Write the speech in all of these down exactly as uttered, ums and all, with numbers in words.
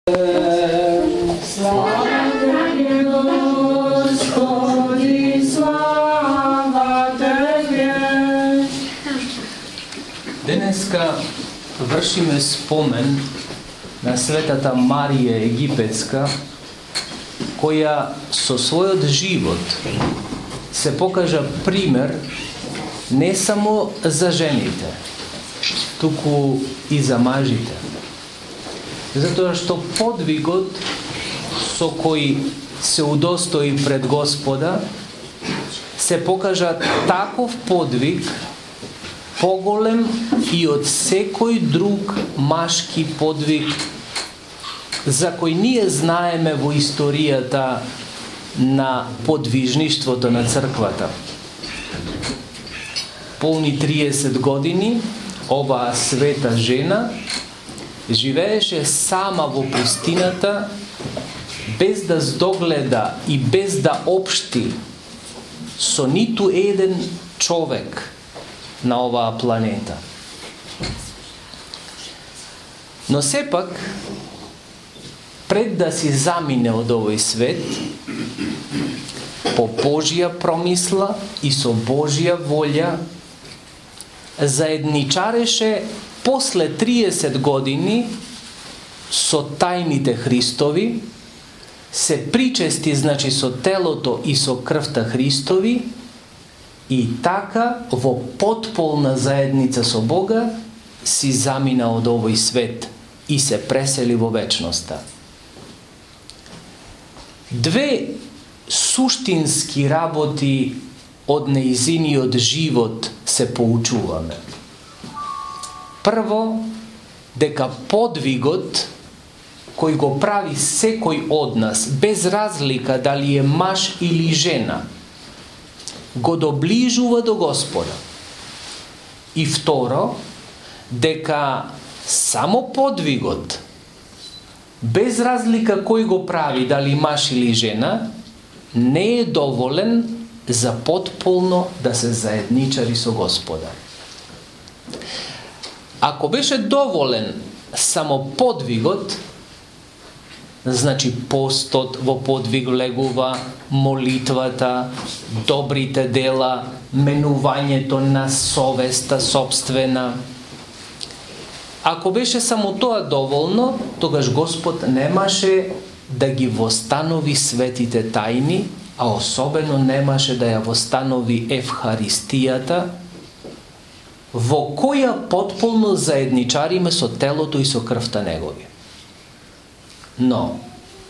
Слава Тебе, Господи, слава Тебе. Денеска вршиме спомен на светата Марија Египетска, која со својот живот се покажа пример не само за жените, туку и за мажите. Затоа што подвигот со кој се удостои пред Господа се покажа таков подвиг поголем и од секој друг машки подвиг за кој ние знаеме во историјата на подвижништвото на црквата. Полни триесет години оваа света жена живееше сама во пустината, без да здогледа и без да општи со ниту еден човек на оваа планета. Но сепак, пред да си замине од овој свет, по Божја промисла и со Божја волја, заедничареше после триесет години со тајните Христови, се причести, значи, со телото и со крвта Христови, и така во потполна заедница со Бога си замина од овој свет и се пресели во вечноста. Две суштински работи од неизиниот живот се поучуваме. Прво, дека подвигот кој го прави секој од нас, без разлика дали е маж или жена, го доближува до Господа. И второ, дека само подвигот, без разлика кој го прави, дали маж или жена, не е доволен за потполно да се заедничари со Господа. Ако беше доволен само подвигот, значи постот во подвиг влегува, молитвата, добрите дела, менувањето на совеста собствена. Ако беше само тоа доволно, тогаш Господ немаше да ги востанови светите тајни, а особено немаше да ја востанови Евхаристијата, во која потполно заедничариме со телото и со крвта Негови. Но,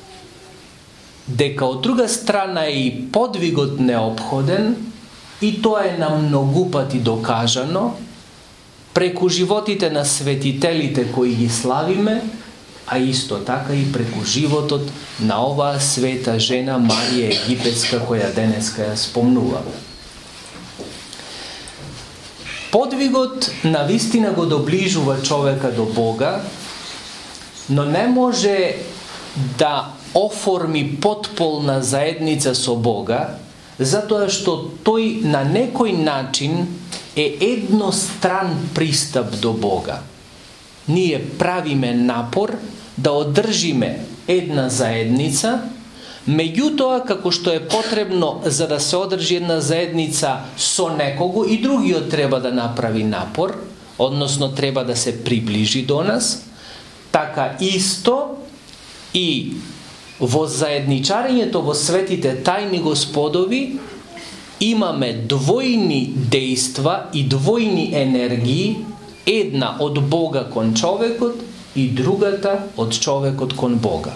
дека од друга страна е и подвигот неопходен, и тоа е на многу пати докажано, преку животите на светителите кои ги славиме, а исто така и преку животот на оваа света жена Марија Египетска, која денеска ја спомнуваме. Подвигот навистина го доближува човека до Бога, но не може да оформи потполна заедница со Бога, затоа што тој на некој начин е едностран пристап до Бога. Ние правиме напор да одржиме една заедница, меѓутоа, како што е потребно за да се одржи една заедница со некого, и другиот треба да направи напор, односно треба да се приближи до нас, така исто и во заедничарењето во светите тајни Господови имаме двојни дејства и двојни енергии, една од Бога кон човекот и другата од човекот кон Бога.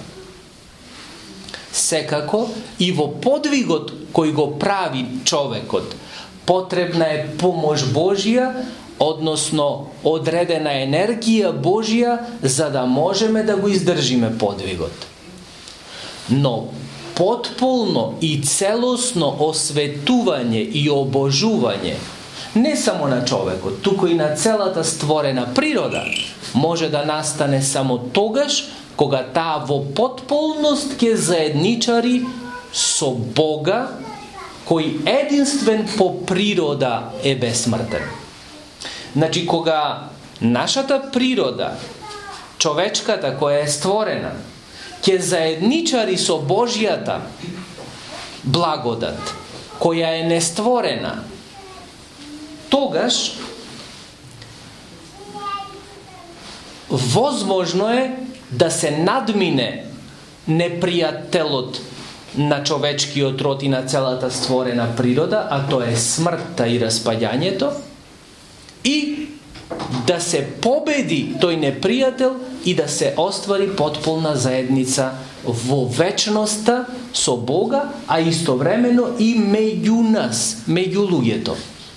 Секако и во подвигот кој го прави човекот потребна е помош Божја, односно одредена енергија Божја, за да можеме да го издржиме подвигот. Но потполно и целосно осветување и обожување не само на човекот, туку и на целата створена природа може да настане само тогаш кога таа во потполност ќе заедничари со Бога, кој единствен по природа е бесмртен. Значи, кога нашата природа, човечката која е створена, ќе заедничари со Божјата благодат, која е нестворена, тогаш возможно е да се надмине непријателот на човечкиот род и на целата створена природа, а тоа е смртта и распаѓањето, и да се победи тој непријател и да се оствари потполна заедница во вечноста со Бога, а истовремено и меѓу нас, меѓу луѓето.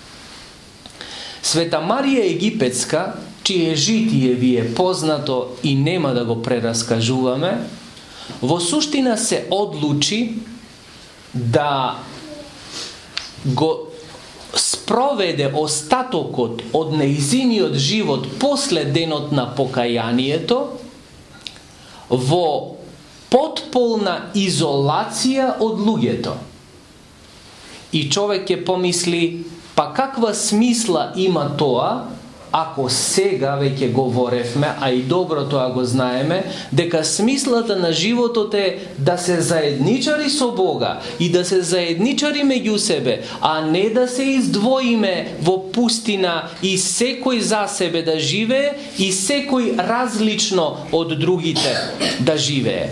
Света Марија Египетска, чие житие ви е познато и нема да го прераскажуваме, во суштина се одлучи да го спроведе остатокот од нејзиниот живот после денот на покајанието во потполна изолација од луѓето. И човек ќе помисли, па каква смисла има тоа, ако сега веќе говоревме, а и добро тоа го знаеме, дека смислата на животот е да се заедничари со Бога и да се заедничари меѓу себе, а не да се издвоиме во пустина и секој за себе да живее и секој различно од другите да живее.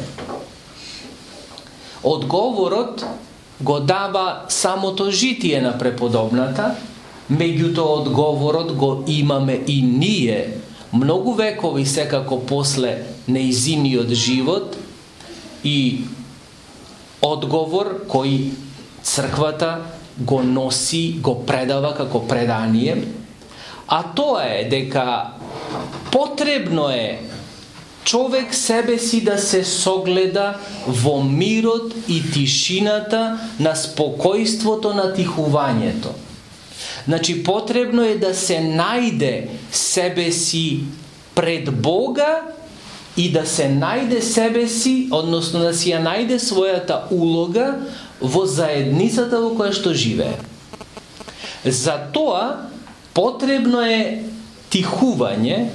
Одговорот го дава самото житие на преподобната, меѓутоа одговорот го имаме и ние, многу векови секако после нејзиниот живот, и одговор кој црквата го носи, го предава како предание, а тоа е дека потребно е човек себе си да се согледа во мирот и тишината на спокојството на тихувањето. Значи, потребно е да се најде себе си пред Бога и да се најде себе си, односно да си ја најде својата улога во заедницата во која што живее. За тоа потребно е тихување,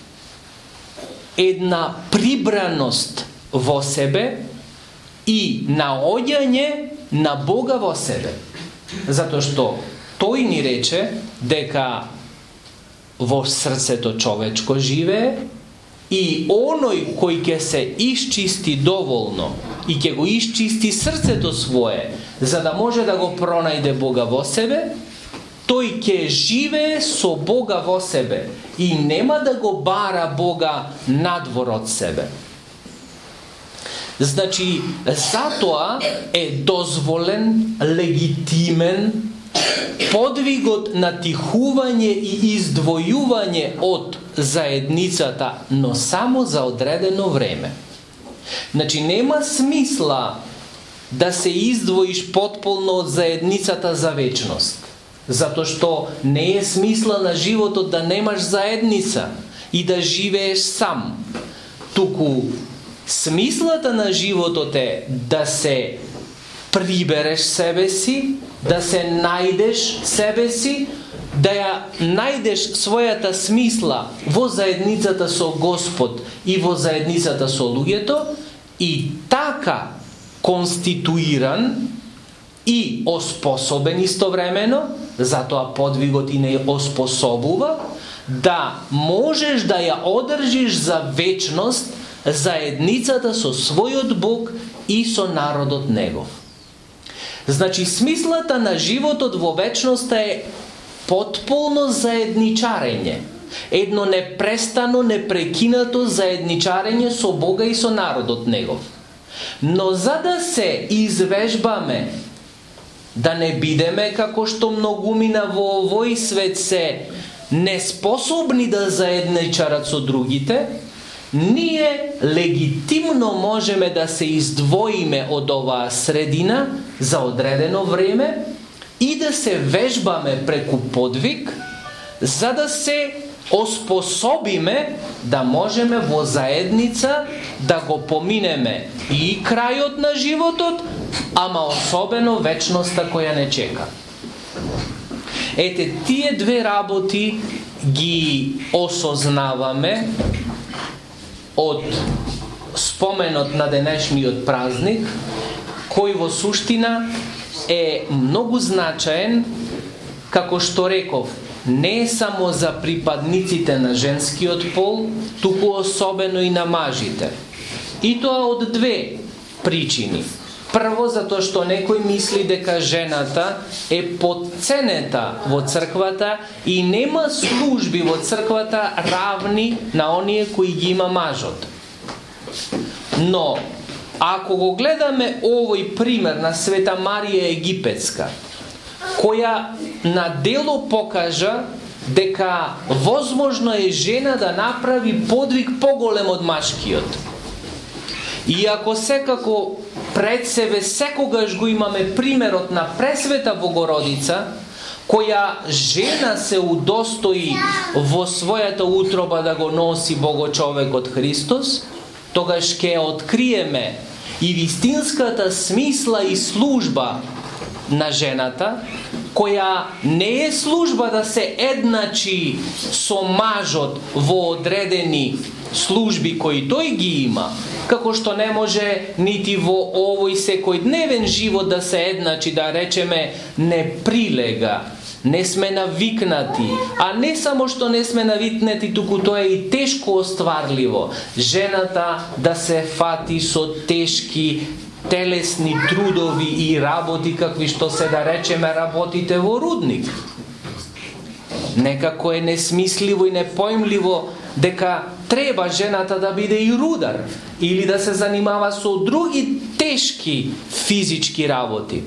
една прибраност во себе и наоѓање на Бога во себе. Затоа што тој ни рече дека во срцето човечко живее и оној кој ќе се исчисти доволно и ќе го исчисти срцето свое, за да може да го пронајде Бога во себе, тој ќе живее со Бога во себе и нема да го бара Бога надвор од себе. Значи, затоа е дозволен, легитимен подвигот на тихување и издвојување од заедницата, но само за одредено време. Значи, нема смисла да се издвоиш потполно од заедницата за вечност. Затоа што не е смисла на животот да немаш заедница и да живееш сам. Туку смислата на животот е да се прибереш себе си, да се најдеш себе си, да ја најдеш својата смисла во заедницата со Господ и во заедницата со луѓето, и така конституиран и оспособен истовремено, затоа подвигот и не оспособува, да можеш да ја одржиш за вечност заедницата со својот Бог и со народот негов. Значи, смислата на животот во вечноста е потполно заедничарење, едно непрестано, непрекинато заедничарење со Бога и со народот негов. Но за да се извежбаме, да не бидеме како што многумина во овој свет се неспособни да заедничарат со другите, ние легитимно можеме да се издвоиме од оваа средина за одредено време и да се вежбаме преку подвиг, за да се оспособиме да можеме во заедница да го поминеме и крајот на животот, ама особено вечноста која не чека. Ете, тие две работи ги осознаваме од споменот на денешниот празник, кој во суштина е многу значаен, како што реков, не е само за припадниците на женскиот пол, туку особено и на мажите. И тоа од две причини. Прво, затоа што некој мисли дека жената е подценета во црквата и нема служби во црквата равни на оние кои ги има мажот. Но, ако го гледаме овој пример на Света Марија Египетска, која на дело покажа дека возможно е жена да направи подвиг поголем од машкиот. И ако секако пред себе секогаш го имаме примерот на Пресвета Богородица, која жена се удостои во својата утроба да го носи Богочовекот Христос, тогаш ќе откриеме и вистинската смисла и служба на жената, која не е служба да се едначи со мажот во одредени служби кои тој ги има, како што не може нити во овој секојдневен живот да се едначи, да речеме, не прилега, не сме навикнати, а не само што не сме навикнати, туку тоа е и тешко остварливо. Жената да се фати со тешки телесни трудови и работи, какви што се да речеме работите во рудник. Некако е несмисливо и непоимливо дека треба жената да биде и рудар или да се занимава со други тешки физички работи.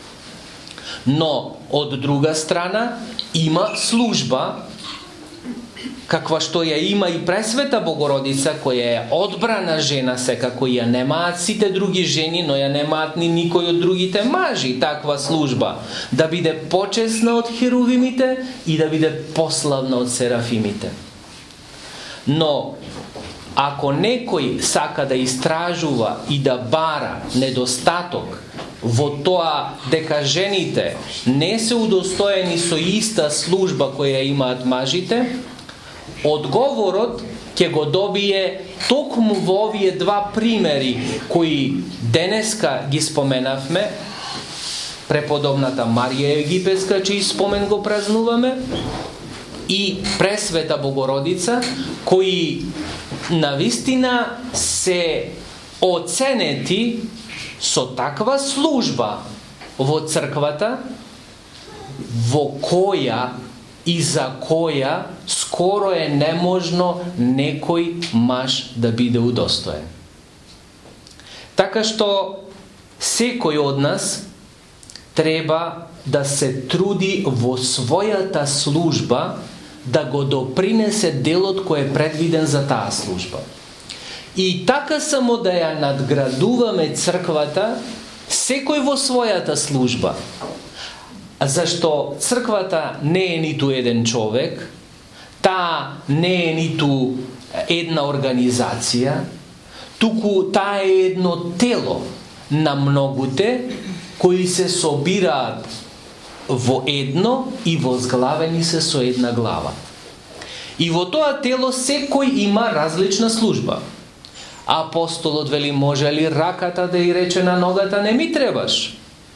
Но, од друга страна, има служба, каква што ја има и Пресвета Богородица, која е одбрана жена, секако ја немаат сите други жени, но ја немаат ни никој од другите мажи таква служба, да биде почесна од херувимите и да биде пославна од серафимите. Но, ако некој сака да истражува и да бара недостаток во тоа дека жените не се удостоени со иста служба која имаат мажите, одговорот ќе го добие токму во овие два примери кои денеска ги споменавме, преподобната Марија Египетска, чиј спомен го празнуваме, и Пресвета Богородица, кои навистина се оценети со таква служба во црквата, во која и за која скоро е неможно некој маж да биде удостоен. Така што секој од нас треба да се труди во својата служба да го допринесе делот кој е предвиден за таа служба. И така само да ја надградуваме црквата, секој во својата служба. Зашто црквата не е ниту еден човек, таа не е ниту една организација, туку таа е едно тело на многуте кои се собираат во едно и возглавени се со една глава. И во тоа тело секој има различна служба. Апостолот вели, може ли раката да и рече на ногата, не ми требаш?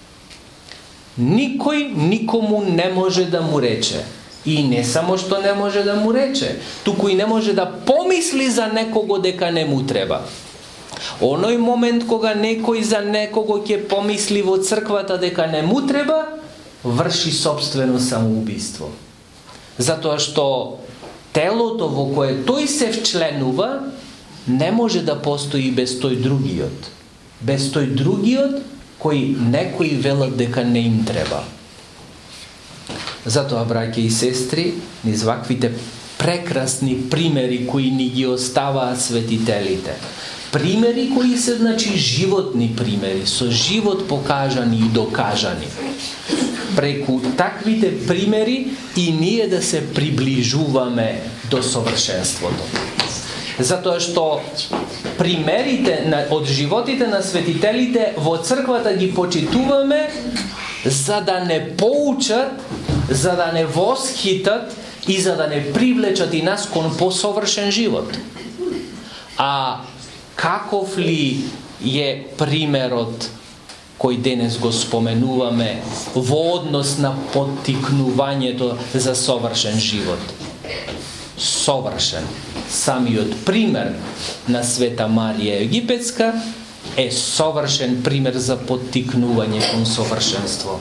Никој никому не може да му рече. И не само што не може да му рече, туку и не може да помисли за некого дека не му треба. Оној момент кога некој за некого ќе помисли во црквата дека не му треба, врши собствено самоубиство. Затоа што телото во кое тој се вчленува не може да постои без тој другиот. Без тој другиот кој некои велат дека не им треба. Затоа, браќа и сестри, низ ваквите прекрасни примери кои ни ги оставаат светителите, примери кои се, значи, животни примери, со живот покажани и докажани. Преку таквите примери и ние да се приближуваме до совршенството. Затоа што примерите на, од животите на светителите во црквата ги почитуваме за да не поучат, за да не восхитат и за да не привлечат и нас кон посовршен живот. А каков ли е примерот кој денес го споменуваме во однос на поттикнувањето за совршен живот? Совршен. Самиот пример на Света Марија Египетска е совршен пример за поттикнување кон совршенство.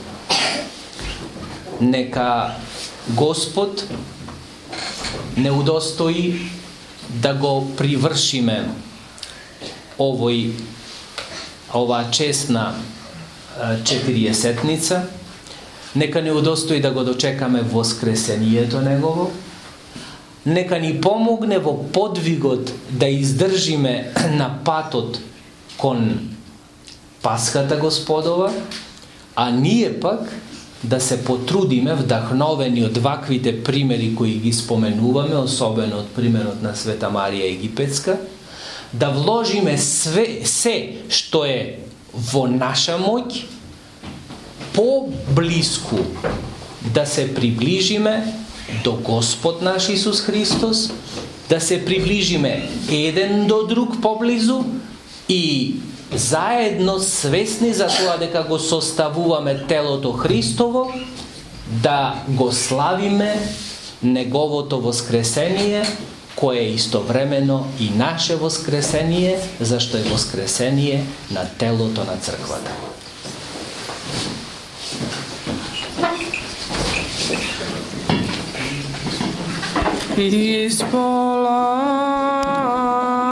Нека Господ не удостои да го привршиме овој оваа честна четириесетница, нека не удостои да го дочекаме воскресението негово, нека ни помогне во подвигот да издржиме на патот кон Пасхата Господова, а ние пак да се потрудиме, вдахновени од ваквите примери кои ги споменуваме, особено од примерот на Света Марија Египетска, да вложиме све, се што е во наша моќ, по-блиску да се приближиме до Господ наш Исус Христос, да се приближиме еден до друг поблизу и заедно свесни за тоа дека го составуваме телото Христово, да го славиме неговото воскресение, кое е истовремено и наше воскресение, зашто е воскресение на телото на црквата. Исполнение